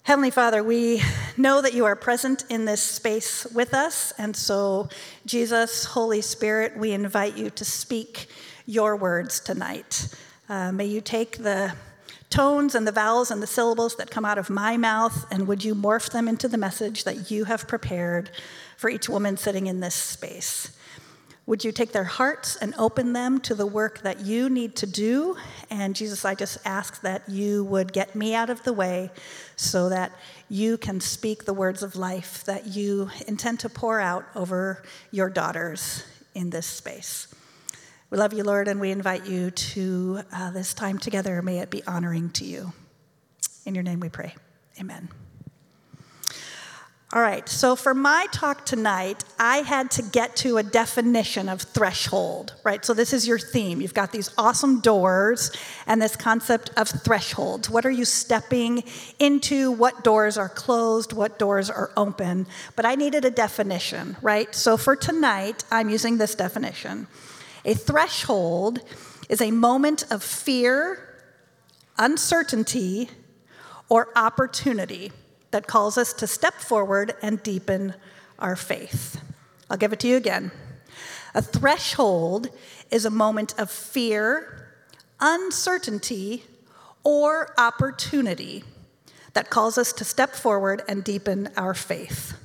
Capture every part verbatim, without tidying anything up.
Heavenly Father, we know that you are present in this space with us, and so, Jesus, Holy Spirit, we invite you to speak your words tonight. Uh, may you take the tones and the vowels and the syllables that come out of my mouth, and would you morph them into the message that you have prepared for each woman sitting in this space. Would you take their hearts and open them to the work that you need to do? And Jesus, I just ask that you would get me out of the way so that you can speak the words of life that you intend to pour out over your daughters in this space. We love you, Lord, and we invite you to uh, this time together. May it be honoring to you. In your name we pray. Amen. All right, so for my talk tonight, I had to get to a definition of threshold, right? So this is your theme. You've got these awesome doors and this concept of thresholds. What are you stepping into? What doors are closed? What doors are open? But I needed a definition, right? So for tonight, I'm using this definition. A threshold is a moment of fear, uncertainty, or opportunity that calls us to step forward and deepen our faith. I'll give it to you again. A threshold is a moment of fear, uncertainty, or opportunity that calls us to step forward and deepen our faith.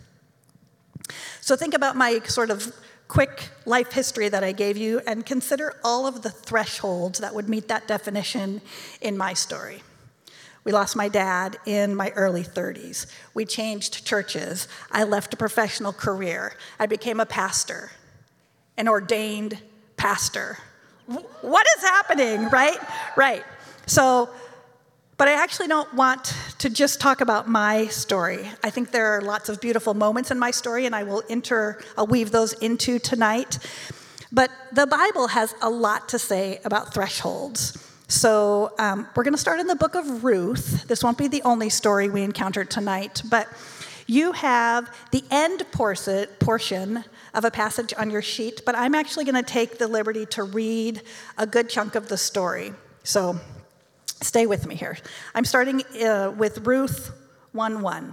So think about my sort of quick life history that I gave you and consider all of the thresholds that would meet that definition in my story. We lost my dad in my early thirties. We changed churches. I left a professional career. I became a pastor, an ordained pastor. What is happening, right? Right. So, but I actually don't want to just talk about my story. I think there are lots of beautiful moments in my story, and I will inter, I'll weave those into tonight. But the Bible has a lot to say about thresholds. So um, we're going to start in the book of Ruth. This won't be the only story we encounter tonight, but you have the end portion of a passage on your sheet, but I'm actually going to take the liberty to read a good chunk of the story. So stay with me here. I'm starting uh, with Ruth one one.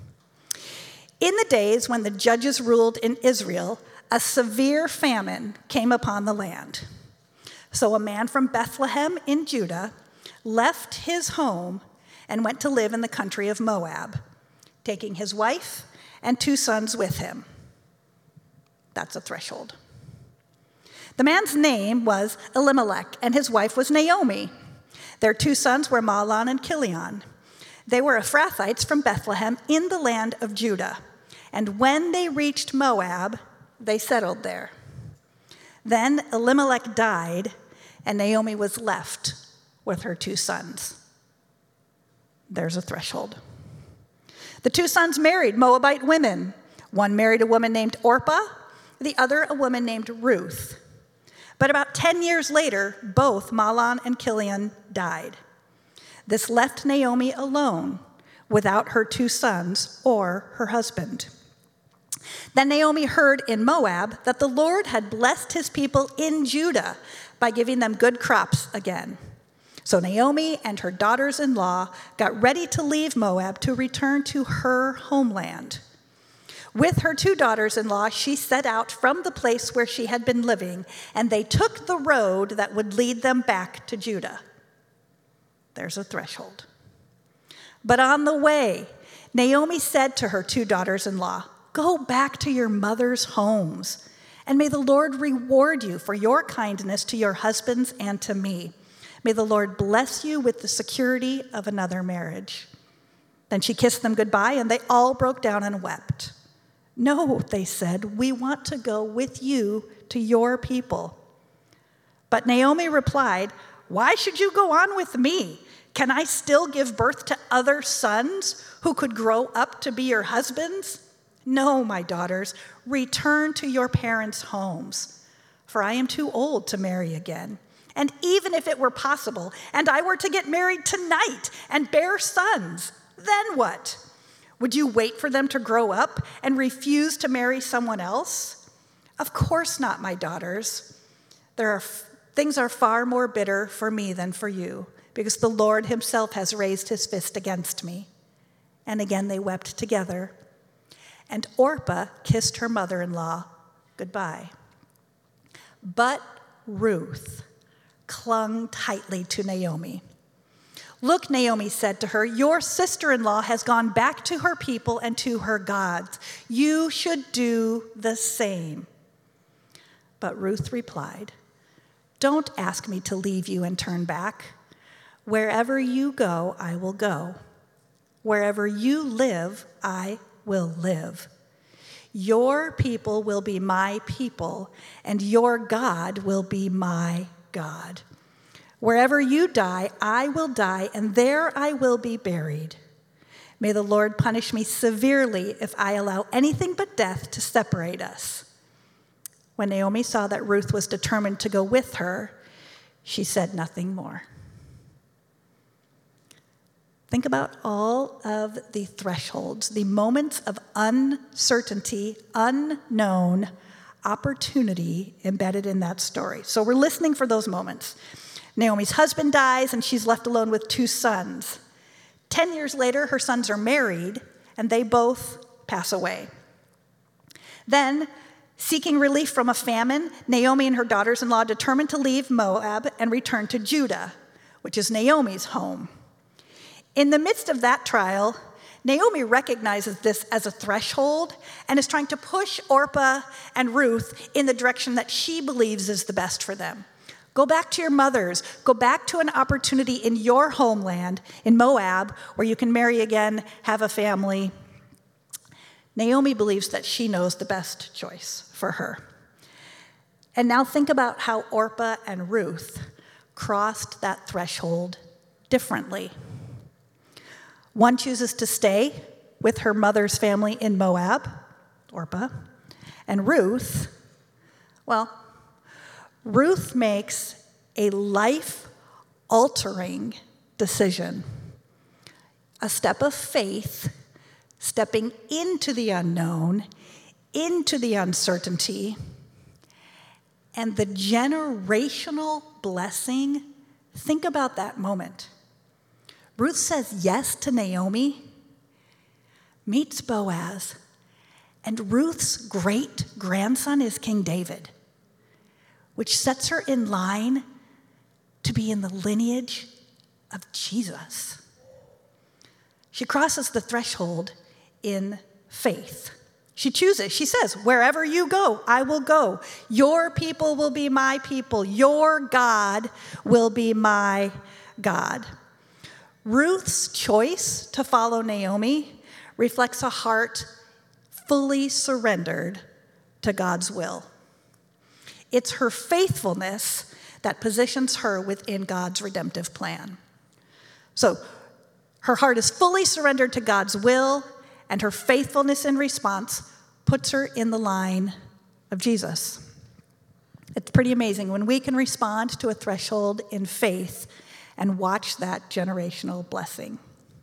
In the days when the judges ruled in Israel, a severe famine came upon the land. So a man from Bethlehem in Judah left his home and went to live in the country of Moab, taking his wife and two sons with him. That's a threshold. The man's name was Elimelech, and his wife was Naomi. Their two sons were Mahlon and Chilion. They were Ephrathites from Bethlehem in the land of Judah. And when they reached Moab, they settled there. Then Elimelech died, and Naomi was left with her two sons. There's a threshold. The two sons married Moabite women. One married a woman named Orpah, the other a woman named Ruth. But about ten years later, both Mahlon and Chilion died. This left Naomi alone without her two sons or her husband. Then Naomi heard in Moab that the Lord had blessed his people in Judah by giving them good crops again. So Naomi and her daughters-in-law got ready to leave Moab to return to her homeland. With her two daughters-in-law, she set out from the place where she had been living, and they took the road that would lead them back to Judah. There's a threshold. But on the way, Naomi said to her two daughters-in-law, "Go back to your mother's homes, and may the Lord reward you for your kindness to your husbands and to me. May the Lord bless you with the security of another marriage." Then she kissed them goodbye, and they all broke down and wept. "No," they said, "we want to go with you to your people." But Naomi replied, "Why should you go on with me? Can I still give birth to other sons who could grow up to be your husbands? No, my daughters, return to your parents' homes, for I am too old to marry again. And even if it were possible, and I were to get married tonight and bear sons, then what? Would you wait for them to grow up and refuse to marry someone else? Of course not, my daughters. There are things are far more bitter for me than for you, because the Lord himself has raised his fist against me. And again they wept together. And Orpah kissed her mother-in-law goodbye. But Ruth clung tightly to Naomi. Look, Naomi said to her, your sister-in-law has gone back to her people and to her gods. You should do the same. But Ruth replied, don't ask me to leave you and turn back. Wherever you go, I will go. Wherever you live, I will live. Your people will be my people, and your God will be my God. Wherever you die, I will die, and there I will be buried. May the Lord punish me severely if I allow anything but death to separate us. When Naomi saw that Ruth was determined to go with her, she said nothing more. Think about all of the thresholds, the moments of uncertainty, unknown opportunity embedded in that story. So we're listening for those moments. Naomi's husband dies, and she's left alone with two sons. Ten years later, her sons are married, and they both pass away. Then, seeking relief from a famine, Naomi and her daughters-in-law determined to leave Moab and return to Judah, which is Naomi's home. In the midst of that trial, Naomi recognizes this as a threshold and is trying to push Orpah and Ruth in the direction that she believes is the best for them. Go back to your mothers. Go back to an opportunity in your homeland, in Moab, where you can marry again, have a family. Naomi believes that she knows the best choice for her. And now think about how Orpah and Ruth crossed that threshold differently. One chooses to stay with her mother's family in Moab, Orpah, and Ruth, well, Ruth makes a life-altering decision, a step of faith, stepping into the unknown, into the uncertainty, and the generational blessing. Think about that moment. Ruth says yes to Naomi, meets Boaz, and Ruth's great-grandson is King David, which sets her in line to be in the lineage of Jesus. She crosses the threshold in faith. She chooses, she says, wherever you go, I will go. Your people will be my people. Your God will be my God. Ruth's choice to follow Naomi reflects a heart fully surrendered to God's will. It's her faithfulness that positions her within God's redemptive plan. So her heart is fully surrendered to God's will, and her faithfulness in response puts her in the line of Jesus. It's pretty amazing when we can respond to a threshold in faith and watch that generational blessing.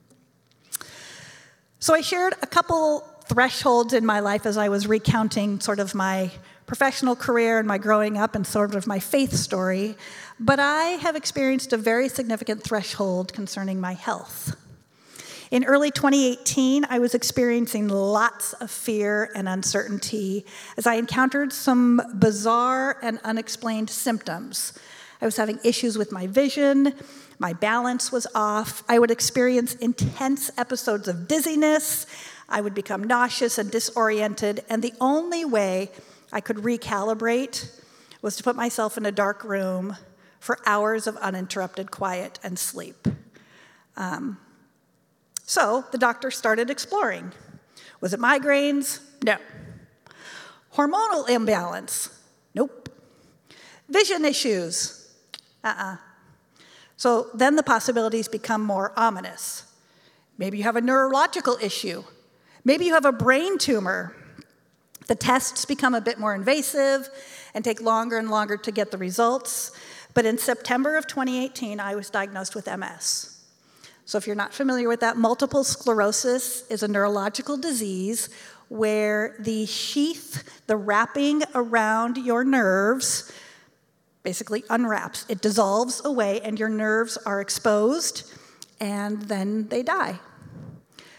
So I shared a couple thresholds in my life as I was recounting sort of my professional career and my growing up and sort of my faith story, but I have experienced a very significant threshold concerning my health. In early twenty eighteen, I was experiencing lots of fear and uncertainty as I encountered some bizarre and unexplained symptoms. I was having issues with my vision, my balance was off, I would experience intense episodes of dizziness, I would become nauseous and disoriented, and the only way I could recalibrate was to put myself in a dark room for hours of uninterrupted quiet and sleep. Um, so the doctor started exploring. Was it migraines? No. Hormonal imbalance? Nope. Vision issues? Uh-uh. So then the possibilities become more ominous. Maybe you have a neurological issue. Maybe you have a brain tumor. The tests become a bit more invasive and take longer and longer to get the results. But in September of twenty eighteen, I was diagnosed with M S. So if you're not familiar with that, multiple sclerosis is a neurological disease where the sheath, the wrapping around your nerves, basically unwraps. It dissolves away and your nerves are exposed and then they die.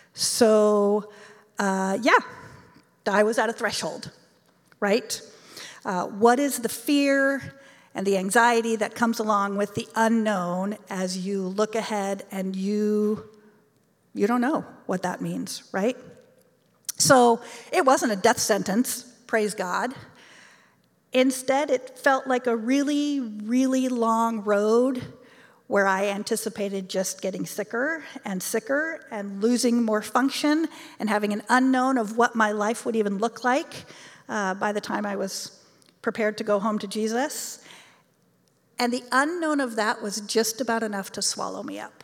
So, uh, yeah, I was at a threshold, right? Uh, what is the fear and the anxiety that comes along with the unknown as you look ahead and you, you don't know what that means, right? So it wasn't a death sentence, praise God. Instead, it felt like a really, really long road where I anticipated just getting sicker and sicker and losing more function and having an unknown of what my life would even look like uh, by the time I was prepared to go home to Jesus. And the unknown of that was just about enough to swallow me up.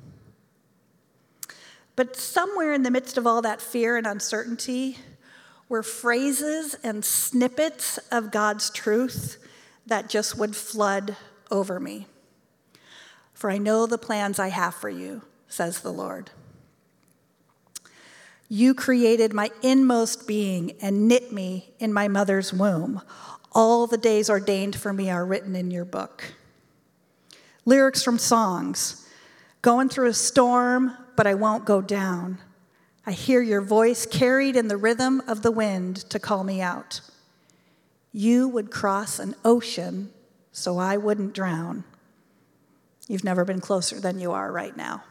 But somewhere in the midst of all that fear and uncertainty were phrases and snippets of God's truth that just would flood over me. For I know the plans I have for you, says the Lord. You created my inmost being and knit me in my mother's womb. All the days ordained for me are written in your book. Lyrics from songs. Going through a storm, but I won't go down. I hear your voice carried in the rhythm of the wind to call me out. You would cross an ocean so I wouldn't drown. You've never been closer than you are right now.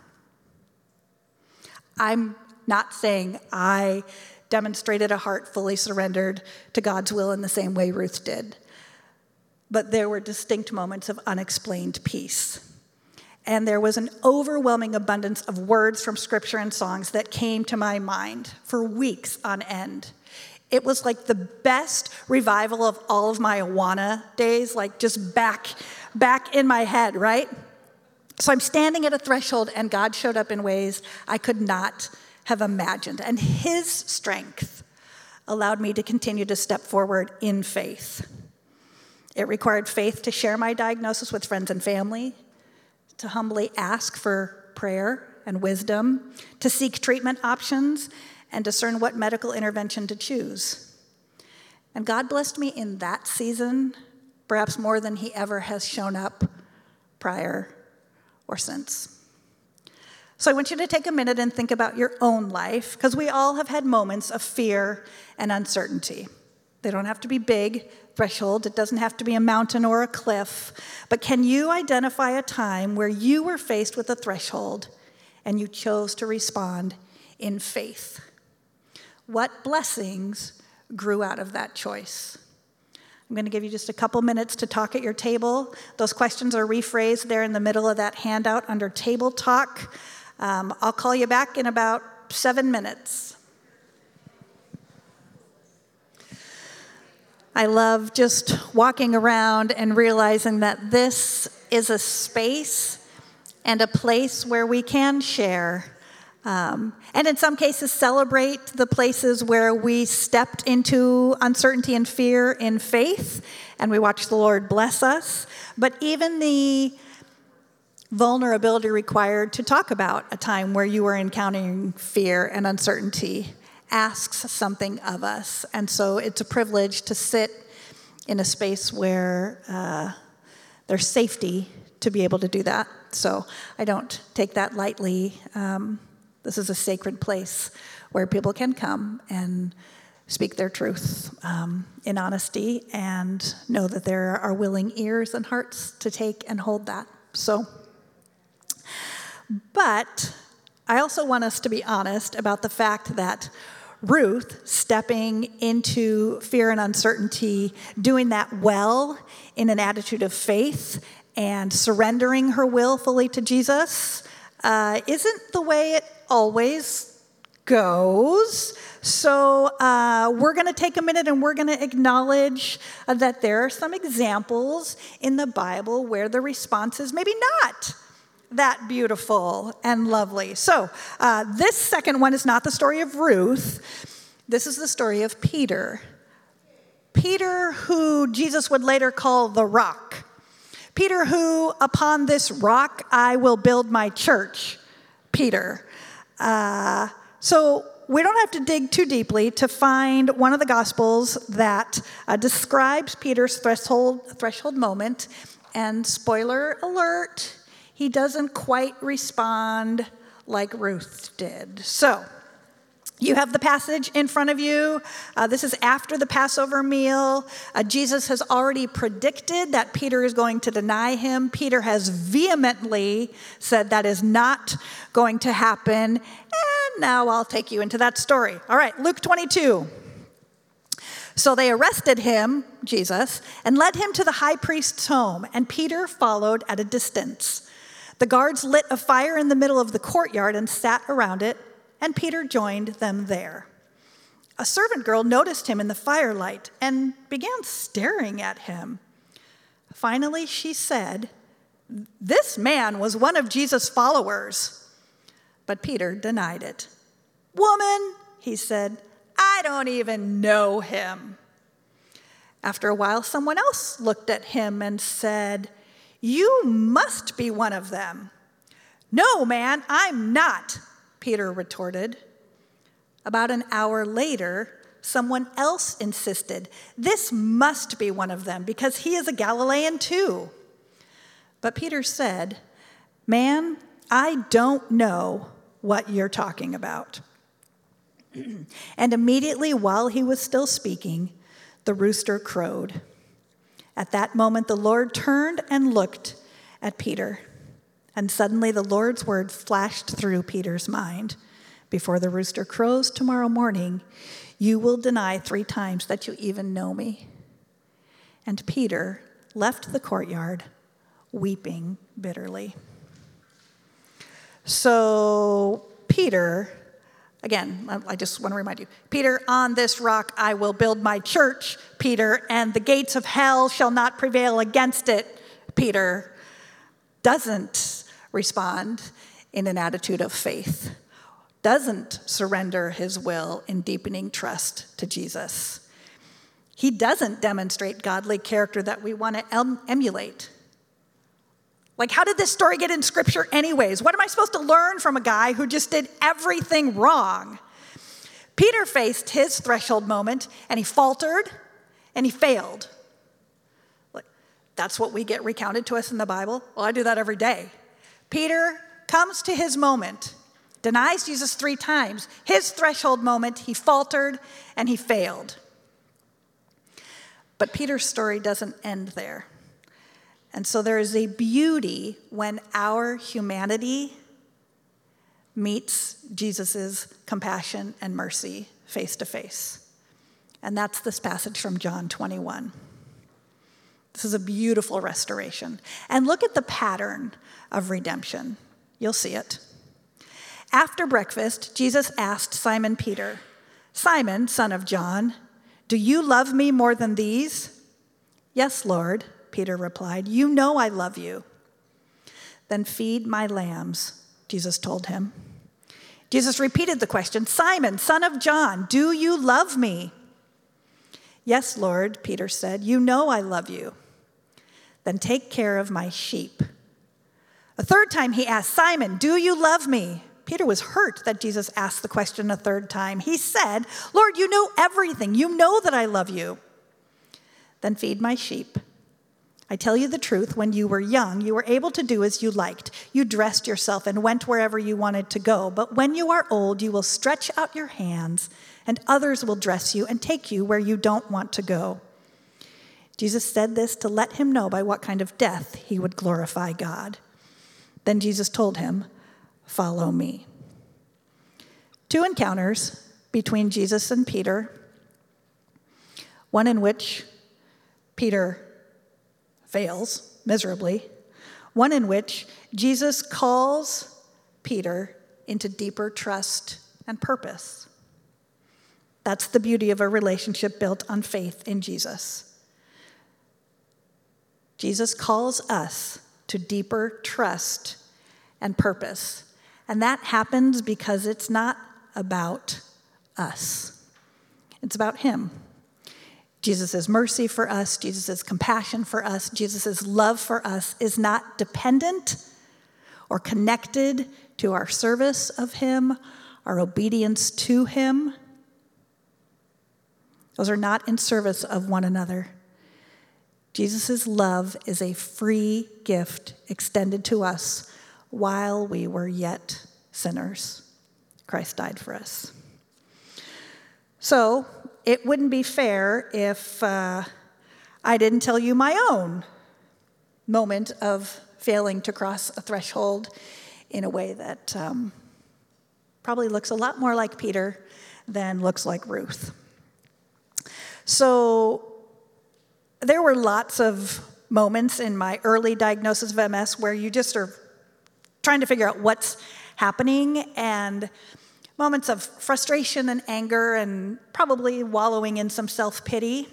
I'm not saying I demonstrated a heart fully surrendered to God's will in the same way Ruth did, but there were distinct moments of unexplained peace. And there was an overwhelming abundance of words from scripture and songs that came to my mind for weeks on end. It was like the best revival of all of my Awana days, like just back, back in my head, right? So I'm standing at a threshold, and God showed up in ways I could not have imagined. And his strength allowed me to continue to step forward in faith. It required faith to share my diagnosis with friends and family, to humbly ask for prayer and wisdom, to seek treatment options, and discern what medical intervention to choose. And God blessed me in that season, perhaps more than he ever has shown up prior or since. So I want you to take a minute and think about your own life, because we all have had moments of fear and uncertainty. They don't have to be big thresholds. It doesn't have to be a mountain or a cliff. But can you identify a time where you were faced with a threshold and you chose to respond in faith? What blessings grew out of that choice? I'm going to give you just a couple minutes to talk at your table. Those questions are rephrased there in the middle of that handout under Table Talk. Um, I'll call you back in about seven minutes. I love just walking around and realizing that this is a space and a place where we can share. Um, and in some cases, celebrate the places where we stepped into uncertainty and fear in faith, and we watched the Lord bless us. But even the vulnerability required to talk about a time where you were encountering fear and uncertainty asks something of us. And so it's a privilege to sit in a space where uh, there's safety to be able to do that. So I don't take that lightly. Um, this is a sacred place where people can come and speak their truth um, in honesty and know that there are willing ears and hearts to take and hold that. So, but I also want us to be honest about the fact that Ruth, stepping into fear and uncertainty, doing that well in an attitude of faith and surrendering her will fully to Jesus, uh, isn't the way it always goes. So uh, we're going to take a minute and we're going to acknowledge uh, that there are some examples in the Bible where the response is maybe not that beautiful and lovely. So uh, this second one is not the story of Ruth. This is the story of Peter. Peter, who Jesus would later call the rock. Peter, who, upon this rock, I will build my church. Peter. Uh, so we don't have to dig too deeply to find one of the Gospels that uh, describes Peter's threshold, threshold moment. And spoiler alert, he doesn't quite respond like Ruth did. So You have the passage in front of you. Uh, this is after the Passover meal. Uh, Jesus has already predicted that Peter is going to deny him. Peter has vehemently said that is not going to happen. And now I'll take you into that story. All right, Luke twenty-two. So they arrested him, Jesus, and led him to the high priest's home, and Peter followed at a distance. The guards lit a fire in the middle of the courtyard and sat around it, and Peter joined them there. A servant girl noticed him in the firelight and began staring at him. Finally, she said, "This man was one of Jesus' followers." But Peter denied it. "Woman," he said, "I don't even know him." After a while, someone else looked at him and said, "You must be one of them." "No, man, I'm not," Peter retorted. About an hour later, someone else insisted, "This must be one of them because he is a Galilean too." But Peter said, "Man, I don't know what you're talking about." And immediately while he was still speaking, the rooster crowed. At that moment, the Lord turned and looked at Peter. And suddenly the Lord's words flashed through Peter's mind. "Before the rooster crows tomorrow morning, you will deny three times that you even know me." And Peter left the courtyard, weeping bitterly. So Peter, again, I just want to remind you, Peter, on this rock I will build my church, Peter, and the gates of hell shall not prevail against it, Peter, doesn't respond in an attitude of faith, doesn't surrender his will in deepening trust to Jesus. He doesn't demonstrate godly character that we want to em- emulate. Like, how did this story get in Scripture anyways? What am I supposed to learn from a guy who just did everything wrong? Peter faced his threshold moment, and he faltered, and he failed. Like, that's what we get recounted to us in the Bible? Well, I do that every day. Peter comes to his moment, denies Jesus three times. His threshold moment, he faltered and he failed. But Peter's story doesn't end there. And so there is a beauty when our humanity meets Jesus' compassion and mercy face to face. And that's this passage from John twenty-one. This is a beautiful restoration. And look at the pattern of redemption. You'll see it. After breakfast, Jesus asked Simon Peter, "Simon, son of John, do you love me more than these?" "Yes, Lord," Peter replied. "You know I love you." "Then feed my lambs," Jesus told him. Jesus repeated the question, "Simon, son of John, do you love me?" "Yes, Lord," Peter said. "You know I love you." "Then take care of my sheep." A third time he asked, "Simon, do you love me?" Peter was hurt that Jesus asked the question a third time. He said, "Lord, you know everything. You know that I love you." "Then feed my sheep. I tell you the truth, when you were young, you were able to do as you liked. You dressed yourself and went wherever you wanted to go. But when you are old, you will stretch out your hands, and others will dress you and take you where you don't want to go." Jesus said this to let him know by what kind of death he would glorify God. Then Jesus told him, "Follow me." Two encounters between Jesus and Peter, one in which Peter fails miserably, one in which Jesus calls Peter into deeper trust and purpose. That's the beauty of a relationship built on faith in Jesus. Jesus calls us to deeper trust and purpose. And that happens because it's not about us. It's about him. Jesus' mercy for us, Jesus' compassion for us, Jesus' love for us is not dependent or connected to our service of him, our obedience to him. Those are not in service of one another. Jesus' love is a free gift extended to us while we were yet sinners. Christ died for us. So it wouldn't be fair if uh, I didn't tell you my own moment of failing to cross a threshold in a way that um, probably looks a lot more like Peter than looks like Ruth. So there were lots of moments in my early diagnosis of M S where you just are trying to figure out what's happening, and moments of frustration and anger and probably wallowing in some self-pity.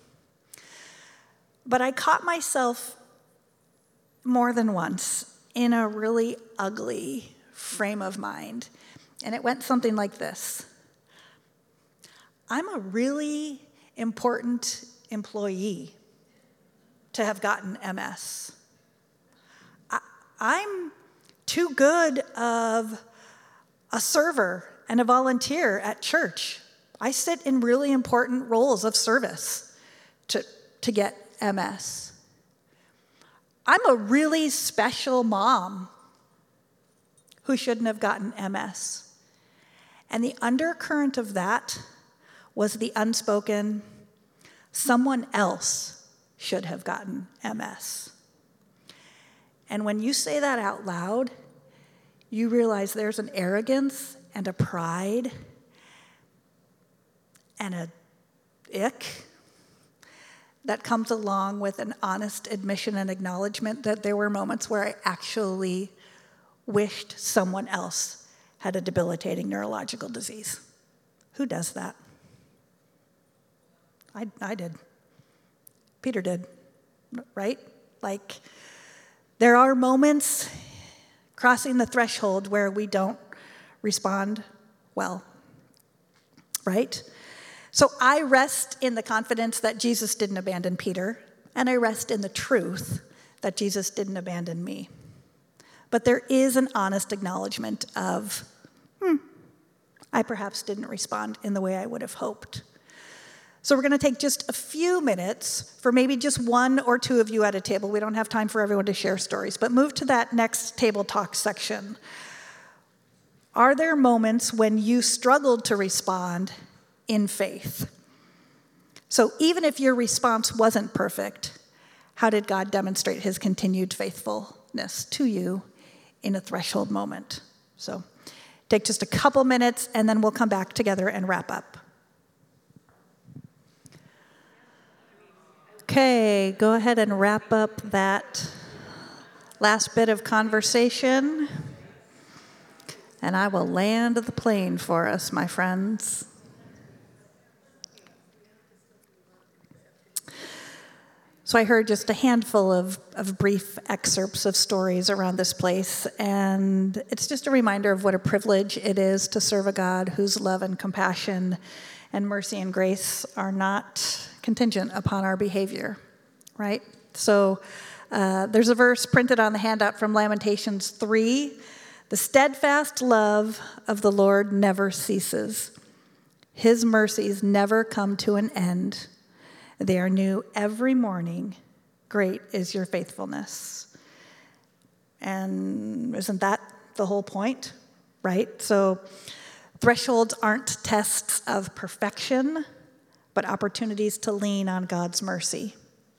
But I caught myself more than once in a really ugly frame of mind, and it went something like this. I'm a really important employee to have gotten M S. I, I'm too good of a server and a volunteer at church. I sit in really important roles of service to, to get M S. I'm a really special mom who shouldn't have gotten M S. And the undercurrent of that was the unspoken, someone else should have gotten M S. And when you say that out loud, you realize there's an arrogance and a pride and a ick that comes along with an honest admission and acknowledgement that there were moments where I actually wished someone else had a debilitating neurological disease. Who does that? I, I did. Peter did, right? Like, there are moments crossing the threshold where we don't respond well, right? So I rest in the confidence that Jesus didn't abandon Peter, and I rest in the truth that Jesus didn't abandon me. But there is an honest acknowledgement of, hmm, I perhaps didn't respond in the way I would have hoped. So we're going to take just a few minutes for maybe just one or two of you at a table. We don't have time for everyone to share stories, but move to that next table talk section. Are there moments when you struggled to respond in faith? So even if your response wasn't perfect, how did God demonstrate his continued faithfulness to you in a threshold moment? So take just a couple minutes, and then we'll come back together and wrap up. Okay, go ahead and wrap up that last bit of conversation, and I will land the plane for us, my friends. So I heard just a handful of, of brief excerpts of stories around this place, and it's just a reminder of what a privilege it is to serve a God whose love and compassion and mercy and grace are not contingent upon our behavior, right? So uh, there's a verse printed on the handout from Lamentations three. The steadfast love of the Lord never ceases. His mercies never come to an end. They are new every morning. Great is your faithfulness. And isn't that the whole point, right? So thresholds aren't tests of perfection, but opportunities to lean on God's mercy.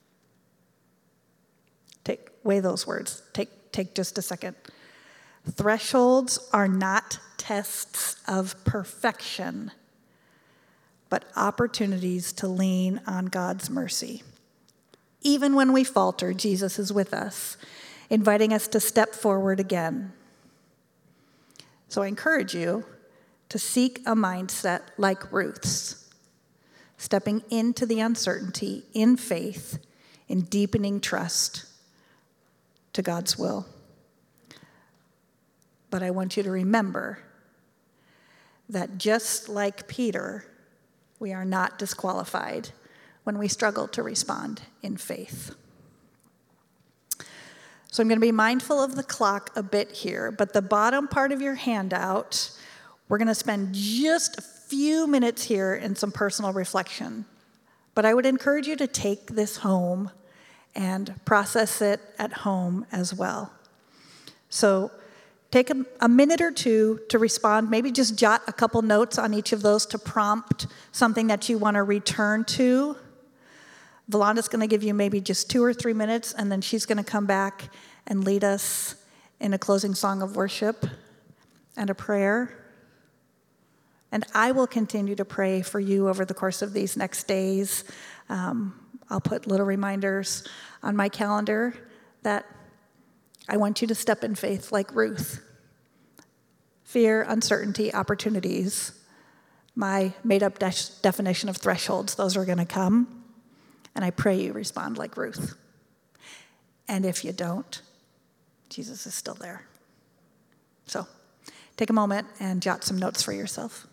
Take, weigh those words. Take, take just a second. Thresholds are not tests of perfection, but opportunities to lean on God's mercy. Even when we falter, Jesus is with us, inviting us to step forward again. So I encourage you to seek a mindset like Ruth's, stepping into the uncertainty in faith, in deepening trust to God's will. But I want you to remember that just like Peter, we are not disqualified when we struggle to respond in faith. So I'm going to be mindful of the clock a bit here, but the bottom part of your handout, we're going to spend just a few minutes here in some personal reflection. But I would encourage you to take this home and process it at home as well. So take a, a minute or two to respond. Maybe just jot a couple notes on each of those to prompt something that you want to return to. Volanda's going to give you maybe just two or three minutes, and then she's going to come back and lead us in a closing song of worship and a prayer. And I will continue to pray for you over the course of these next days. Um, I'll put little reminders on my calendar that I want you to step in faith like Ruth. Fear, uncertainty, opportunities. My made-up de- definition of thresholds, those are going to come. And I pray you respond like Ruth. And if you don't, Jesus is still there. So take a moment and jot some notes for yourself.